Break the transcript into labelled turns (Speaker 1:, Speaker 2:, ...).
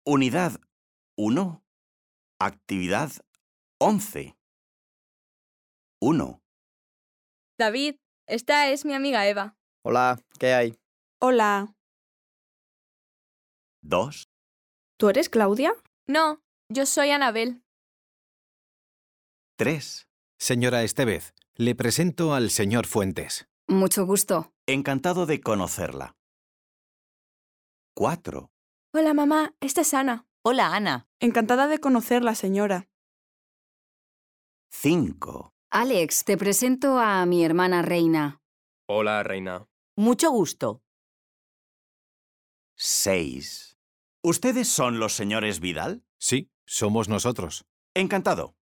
Speaker 1: Unidad 1. Actividad 11. 1.
Speaker 2: David, esta es mi amiga Eva.
Speaker 3: Hola, ¿qué hay?
Speaker 4: Hola.
Speaker 1: 2.
Speaker 4: ¿Tú eres Claudia?
Speaker 2: No, yo soy Anabel.
Speaker 1: 3.
Speaker 5: Señora Estevez, le presento al señor Fuentes.
Speaker 6: Mucho gusto.
Speaker 1: Encantado de conocerla. 4.
Speaker 2: Hola, mamá, esta es Ana.
Speaker 7: Hola, Ana.
Speaker 4: Encantada de conocerla, señora.
Speaker 1: 5.
Speaker 6: Alex, te presento a mi hermana Reina.
Speaker 3: Hola, Reina.
Speaker 7: Mucho gusto.
Speaker 1: 6. ¿Ustedes son los señores Vidal?
Speaker 5: Sí, somos nosotros.
Speaker 1: Encantado.